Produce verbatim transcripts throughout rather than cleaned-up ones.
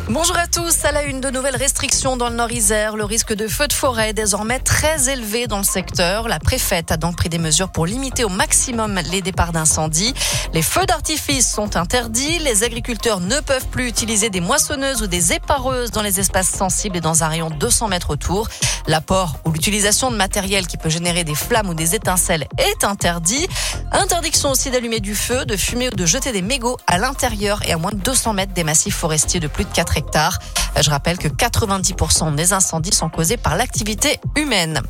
Bonjour à tous. À la une, de nouvelles restrictions dans le Nord-Isère. Le risque de feu de forêt est désormais très élevé dans le secteur. La préfète a donc pris des mesures pour limiter au maximum les départs d'incendie. Les feux d'artifice sont interdits. Les agriculteurs ne peuvent plus utiliser des moissonneuses ou des épareuses dans les espaces sensibles et dans un rayon de deux cents mètres autour. L'apport ou l'utilisation de matériel qui peut générer des flammes ou des étincelles est interdit. Interdiction aussi d'allumer du feu, de fumer ou de jeter des mégots à l'intérieur et à moins de deux cents mètres des massifs forestiers de plus de quatre hectares. Je rappelle que quatre-vingt-dix pour cent des incendies sont causés par l'activité humaine.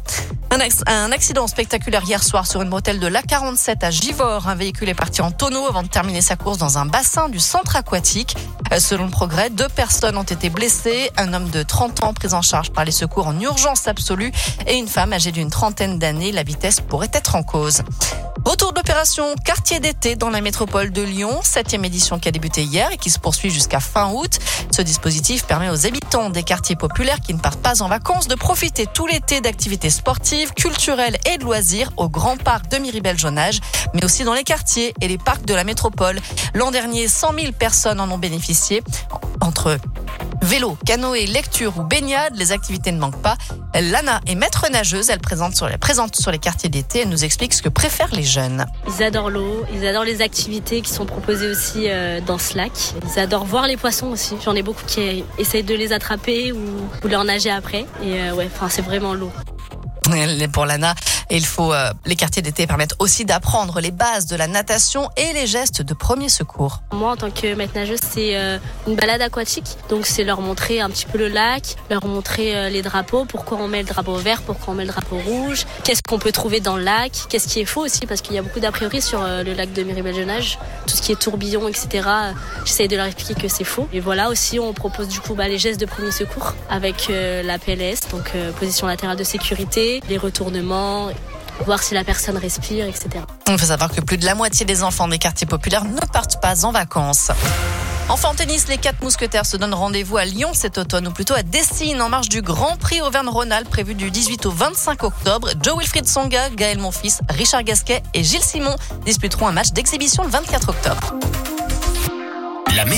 Un accident spectaculaire hier soir sur une bretelle de l'A quarante-sept à Givors. Un véhicule est parti en tonneau avant de terminer sa course dans un bassin du centre aquatique. Selon le Progrès, deux personnes ont été blessées. Un homme de trente ans pris en charge par les secours en urgence absolue et une femme âgée d'une trentaine d'années. La vitesse pourrait être en cause. Retour de l'opération Quartier d'été dans la métropole de Lyon, septième édition qui a débuté hier et qui se poursuit jusqu'à fin août. Ce dispositif permet aux habitants des quartiers populaires qui ne partent pas en vacances de profiter tout l'été d'activités sportives, culturelles et de loisirs au grand parc de Miribel-Jonage, mais aussi dans les quartiers et les parcs de la métropole. L'an dernier, cent mille personnes en ont bénéficié. Entre vélo, canoë, lecture ou baignade, les activités ne manquent pas. Lana est maître nageuse, elle présente sur les, présente sur les quartiers d'été, elle nous explique ce que préfèrent les jeunes. Ils adorent l'eau, ils adorent les activités qui sont proposées aussi euh, dans ce lac. Ils adorent voir les poissons aussi, j'en ai beaucoup qui essayent de les attraper ou, ou leur nager après. Et euh, ouais, enfin c'est vraiment l'eau. Pour Lana, il faut euh, les quartiers d'été permettent aussi d'apprendre les bases de la natation et les gestes de premier secours. Moi, en tant que maître nageuse, c'est euh, une balade aquatique. Donc, c'est leur montrer un petit peu le lac, leur montrer euh, les drapeaux, pourquoi on met le drapeau vert, pourquoi on met le drapeau rouge, qu'est-ce qu'on peut trouver dans le lac, qu'est-ce qui est faux aussi, parce qu'il y a beaucoup d'a priori sur euh, le lac de Miribel-Jonage. Tout ce qui est tourbillon, et cetera. J'essaye de leur expliquer que c'est faux. Et voilà, aussi, on propose du coup bah, les gestes de premier secours avec euh, la P L S, donc euh, position latérale de sécurité, les retournements, voir si la personne respire, et cetera. Il faut savoir que plus de la moitié des enfants des quartiers populaires ne partent pas en vacances. Enfin en tennis, les quatre mousquetaires se donnent rendez-vous à Lyon cet automne, ou plutôt à Dessines, en marge du Grand Prix Auvergne-Rhône-Alpes prévu du dix-huit au vingt-cinq octobre. Jo-Wilfried Tsonga, Gaël Monfils, Richard Gasquet et Gilles Simon disputeront un match d'exhibition le vingt-quatre octobre.